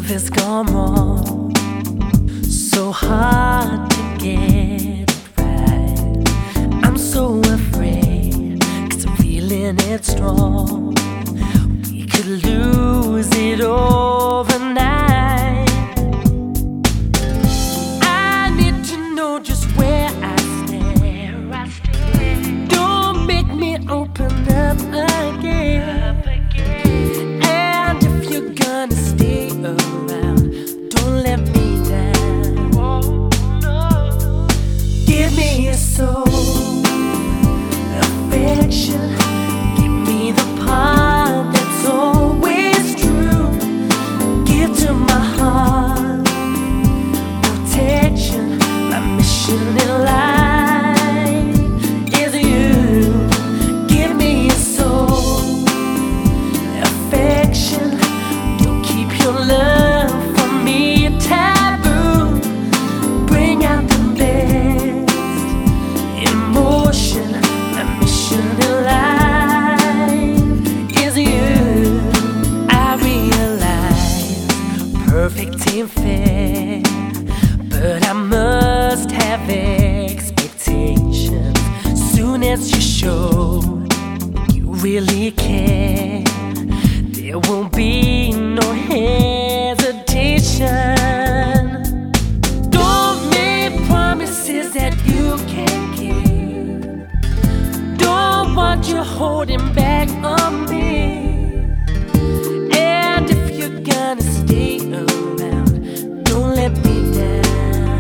has gone wrong, so hard to get it right. I'm so afraid, 'cause I'm feeling it strong. We could lose it overnight. I need to know just where I stand. Don't make me open up again. And if you're gonna stay around, don't let me down. Give me your soul, affection. Give me the part that's always true. Give to my heart protection. My mission in life is you. Give me your soul, affection. Don't keep your love from me a taboo. Bring out the best emotion. My mission in life is you. I realize perfect ain't fair, but I must have expectations. Soon as you show you really care, there won't be no hesitation. Don't make promises that you can't keep. Don't want you holding back on me. And if you're gonna stay around, don't let me down.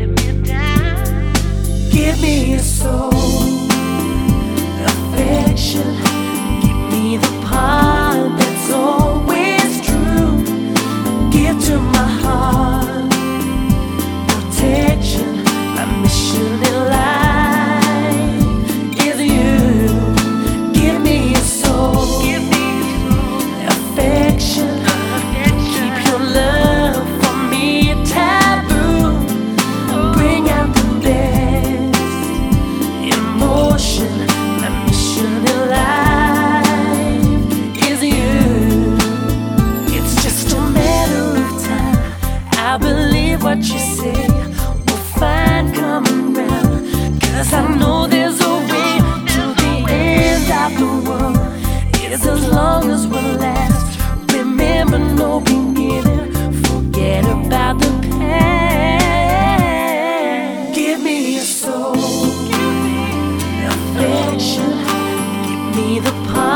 Give me your soul, affection. Give me the part that's always true. Give to my heart protection. My mission in life is you. Give me your soul, affection. Keep your love from me a taboo. Bring out the best emotion. My mission in life is you. It's just a matter of time. I believe what you say. We'll find common ground, 'cause I know there's a way to the end of the world. It's as long as we last. Remember, no beginning. Forget about the past. Give me your soul, affection. Give me the part